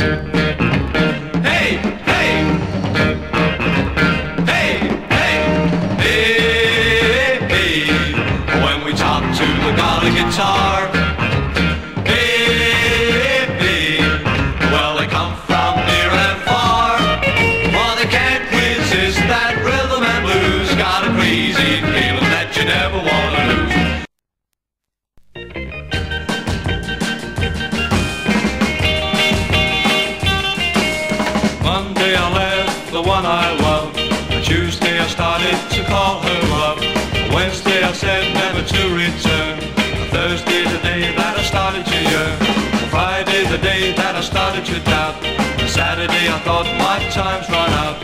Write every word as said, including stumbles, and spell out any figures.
Hey, hey, hey, hey, hey, hey. When we talk to the golly guitar, hey, hey. Well, they come from near and far, for they can't resist that rhythm and blues. Got a crazy feeling that you never wanna lose. Monday I left the one I love. Tuesday I started to call her love. Wednesday I said never to return. Thursday the day that I started to yearn. Friday the day that I started to doubt. Saturday I thought my time's run out.